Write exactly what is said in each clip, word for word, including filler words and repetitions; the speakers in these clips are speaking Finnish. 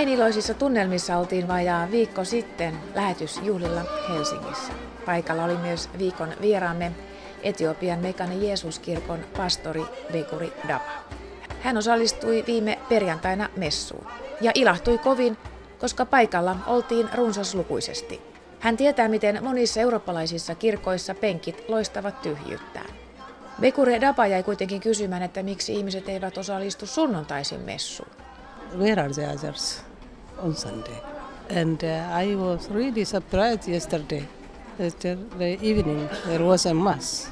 Näin iloisissa tunnelmissa oltiin vajaa viikko sitten lähetysjuhlilla Helsingissä. Paikalla oli myös viikon vieraamme Etiopian Mekane Jeesuskirkon pastori Bekuri Daba. Hän osallistui viime perjantaina messuun ja ilahtui kovin, koska paikalla oltiin runsaslukuisesti. Hän tietää, miten monissa eurooppalaisissa kirkoissa penkit loistavat tyhjyyttään. Bekuri Daba jäi kuitenkin kysymään, että miksi ihmiset eivät osallistu sunnuntaisin messuun. Where are the others on Sunday? And uh, I was really surprised yesterday. Yesterday evening there was a mass.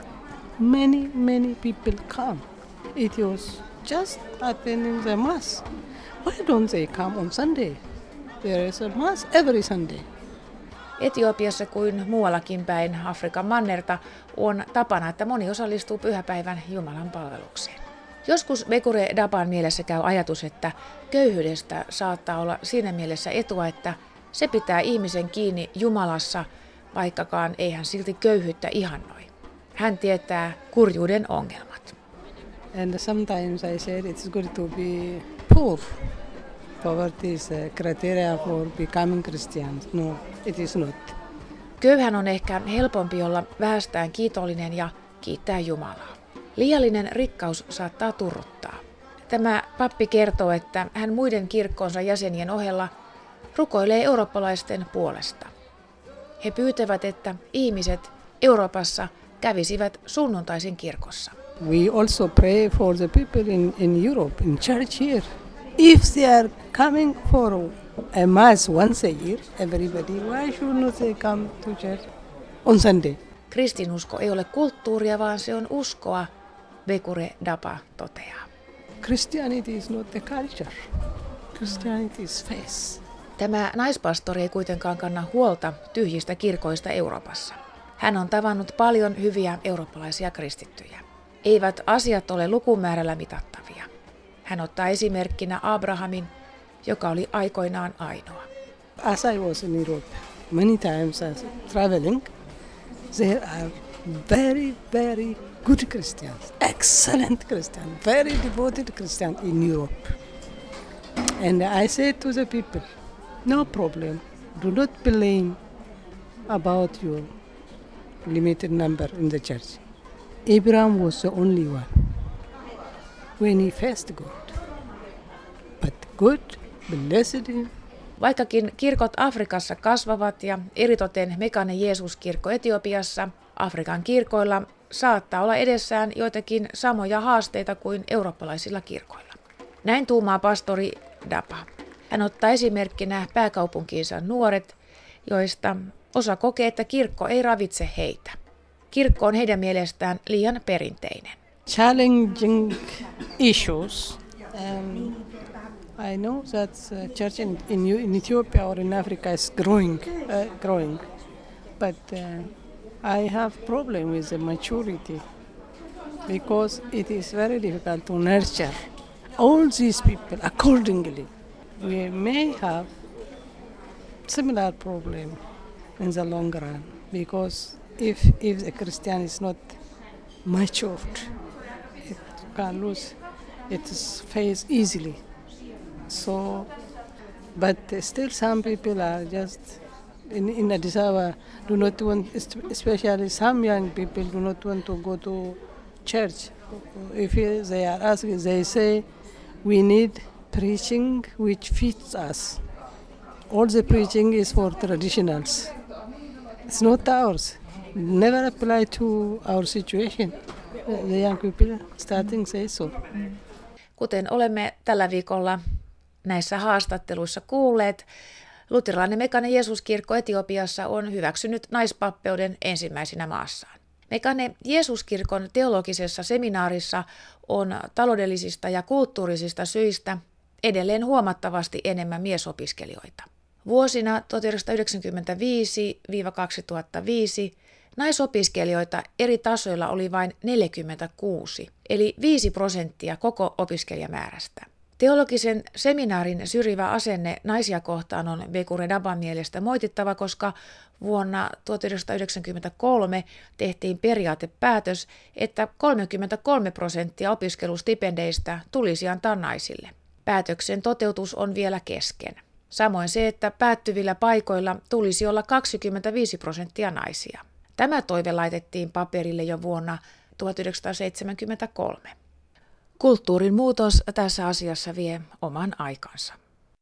Many, many people come. It was just happening the mass. Why don't they come on Sunday? There is a mass every Sunday. Etiopiassa kuin muuallakin päin Afrikan mannerta on tapana, että moni osallistuu pyhäpäivän Jumalan palvelukseen. Joskus Bekuri Daban mielessä käy ajatus, että köyhyydestä saattaa olla siinä mielessä etua, että se pitää ihmisen kiinni Jumalassa, vaikkakaan ei hän silti köyhyyttä ihannoi. Hän tietää kurjuuden ongelmat. And sometimes I said it's good to be poor. Poverty is a criteria for becoming Christian. No, it is not. Köyhän on ehkä helpompi olla vähästään kiitollinen ja kiittää Jumalaa. Liiallinen rikkaus saattaa turruttaa. Tämä pappi kertoo, että hän muiden kirkkonsa jäsenien ohella rukoilee eurooppalaisten puolesta. He pyytävät, että ihmiset Euroopassa kävisivät sunnuntaisin kirkossa. We also pray for the people in, in Europe, in church here. If they are coming for a mass once a year, everybody, why should not they come to church on Sunday? Kristinusko ei ole kulttuuria, vaan se on uskoa, Bekuri Daba toteaa. Christianity is not a culture. Christianity is faith. Tämä naispastori ei kuitenkaan kanna huolta tyhjistä kirkoista Euroopassa. Hän on tavannut paljon hyviä eurooppalaisia kristittyjä. Eivät asiat ole lukumäärällä mitattavia. Hän ottaa esimerkkinä Abrahamin, joka oli aikoinaan ainoa. As I was in Europe many times as traveling, there are very, very good Christians, excellent Christians, very devoted Christians in Europe. And I said to the people, no problem, do not blame about your limited number in the church. Abraham was the only one when he faced God. But God blessed him. Vaikkakin kirkot Afrikassa kasvavat ja eritoten Mekane Jeesuskirkko Etiopiassa, Afrikan kirkoilla saattaa olla edessään joitakin samoja haasteita kuin eurooppalaisilla kirkoilla. Näin tuumaa pastori Daba. Hän ottaa esimerkkinä pääkaupunkiinsa nuoret, joista osa kokee, että kirkko ei ravitse heitä. Kirkko on heidän mielestään liian perinteinen. Challenging issues. Um, I know that uh, church in, in, in Ethiopia or in Africa is growing, uh, growing, but uh, I have problem with the maturity because it is very difficult to nurture all these people accordingly. We may have similar problem in the long run because if if the Christian is not matured, it can lose its faith easily. So, but still some people are just in, in Addis Ababa do not want, especially some young people do not want to go to church. If they are asking, they say, we need preaching which fits us. All the preaching is for traditionals. It's not ours. Never apply to our situation. The young people starting say so. Kuten olemme tällä viikolla näissä haastatteluissa kuulleet, luterilainen Mekane Jeesuskirkko Etiopiassa on hyväksynyt naispappeuden ensimmäisenä maassaan. Mekane Jeesuskirkon teologisessa seminaarissa on taloudellisista ja kulttuurisista syistä edelleen huomattavasti enemmän miesopiskelijoita. Vuosina tuhatyhdeksänsataayhdeksänkymmentäviisi kaksituhattaviisi naisopiskelijoita eri tasoilla oli vain neljäkymmentäkuusi, eli viisi prosenttia koko opiskelijamäärästä. Teologisen seminaarin syrjivä asenne naisia kohtaan on Bekuri Daban mielestä moitittava, koska vuonna tuhatyhdeksänsataayhdeksänkymmentäkolme tehtiin periaatepäätös, että kolmekymmentäkolme prosenttia opiskelustipendeistä tulisi antaa naisille. Päätöksen toteutus on vielä kesken. Samoin se, että päättyvillä paikoilla tulisi olla kaksikymmentäviisi prosenttia naisia. Tämä toive laitettiin paperille jo vuonna tuhatyhdeksänsataaseitsemänkymmentäkolme. Kulttuurin muutos tässä asiassa vie oman aikansa.